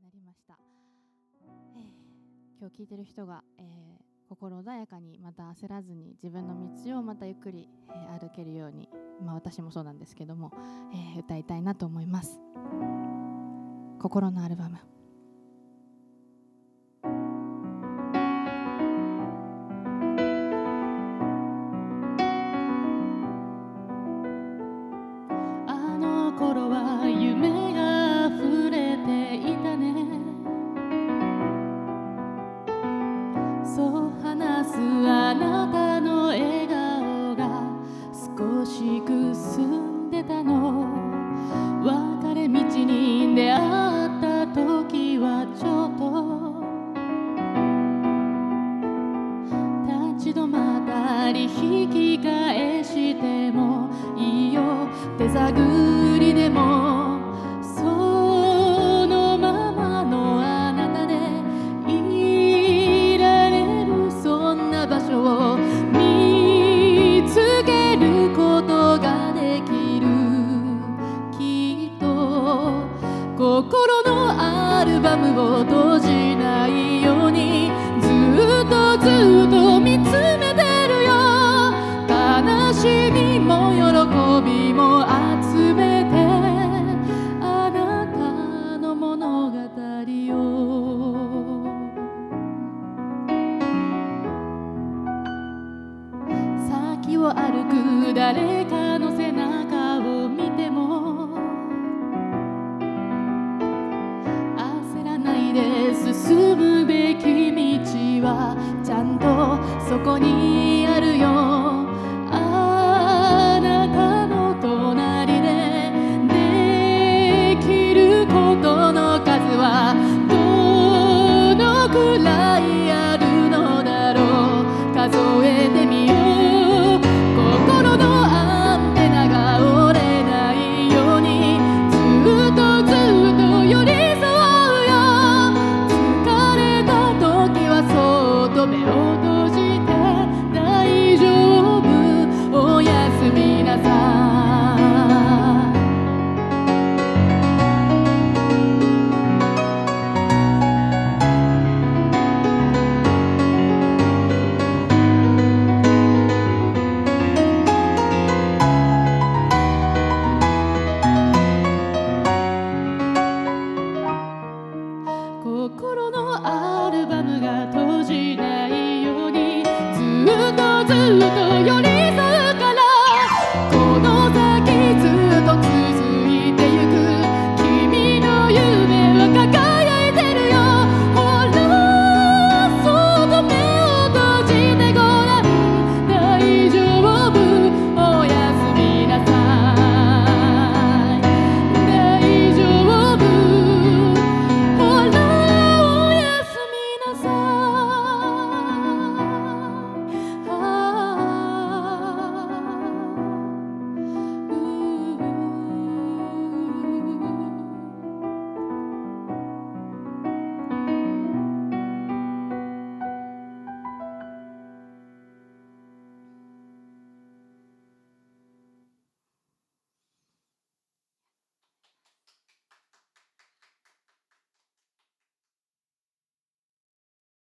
なりました。今日聞いてる人が、心穏やかにまた焦らずに自分の道をまたゆっくり、歩けるように、私もそうなんですけども、歌いたいなと思います。心のアルバム。あの頃は夢が溢れていたね、そう話すあなたの笑顔が少しくすんでたの。別れ道に出会った時はちょっと立ち止まったり引き返してもいいよ、手探りでもそのままのあなたでいられる、そんな場所を見つけることができる。きっと心のアルバムを